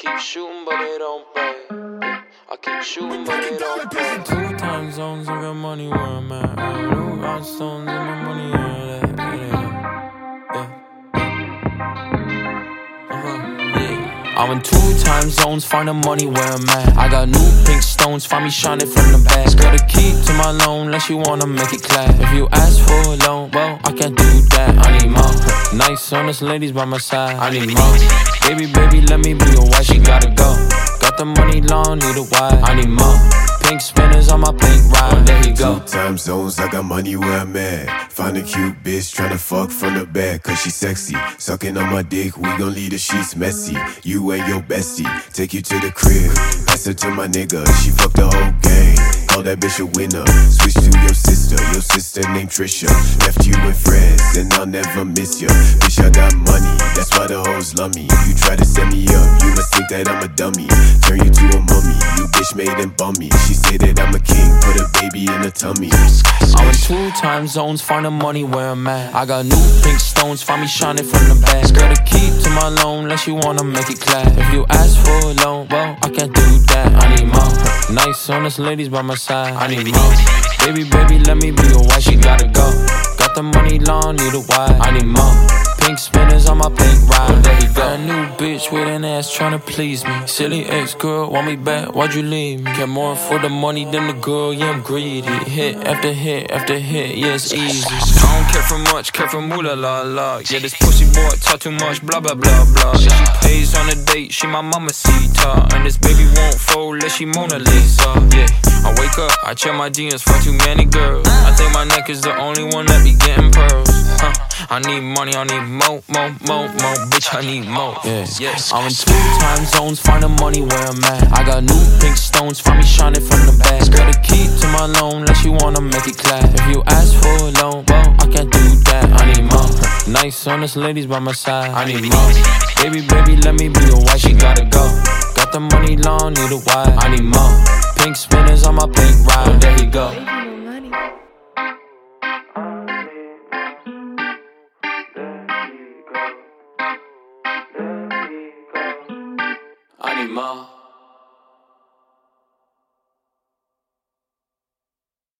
keep shooting, but it don't pay. I keep shooting, but it don't pay. 2 time zones, I got money where I'm at. New rhinestones and my money where I'm at. I'm in 2 time zones, find the money where I'm at. I got new pink stones, find me shining from the back. Got a key to my loan, unless you wanna make it clap. If you ask for a loan, well, I can't do that. I need more nice, honest ladies by my side. I need more. Baby, let me be your wife, she gotta go. Got the money long, need a wife. I need more. Pink spinners on my pink ride, there you go. 2 time zones, I got money where I'm at. Find a cute bitch, tryna fuck from the back, cause she sexy. Sucking on my dick, we gon' leave the sheets messy. You and your bestie, take you to the crib. Pass her to my nigga, she fucked the whole gang. Call that bitch a winner. Switch to your sister named Trisha. Left you with friends, and I'll never miss ya. Bitch, I got money, that's why the hoes love me. You try to set me up, you must think that I'm a dummy. Turn you to a mummy, you bitch made and bummy. She say that I'm a king, put a baby in her tummy. I'm in 2 time zones, find the money where I'm at. I got new pink stones, find me shining from the back. Got a key to my loan, unless you wanna make it clap. If you ask for a loan, well, I can't do that. I need more nice, honest ladies by my side. I need more. Baby, let me be your wife, she gotta go. Got the money long, need a wife. I need more. Pink spinners on my pink ride, there you go. Got a new bitch with an ass tryna please me. Silly ex-girl, want me back, why'd you leave me? Care more for the money than the girl, yeah, I'm greedy. Hit after hit after hit, yeah, it's easy. I don't care for much, care for moolah la la. Yeah, this pussy boy talk too much, blah blah blah blah. Yeah, she pays on a date, she my mama Sita. And this baby won't fold, let she Mona Lisa. Yeah, I wake up, I check my DMs for too many girls. I think my neck is the only one that be getting pearls. I need money, I need more, bitch, I need more. Yeah. I'm in 2 time zones, find the money where I'm at. I got new pink stones, find me shining from the back. Got a key to my loan, unless you wanna make it clap. If you ask for a loan, well, I can't do that. I need more nice, honest ladies by my side. I need more. Baby, let me be your wife, she gotta go. Got the money long, need a wife. I need more. Pink spinners on my pink ride, there you go. I need more.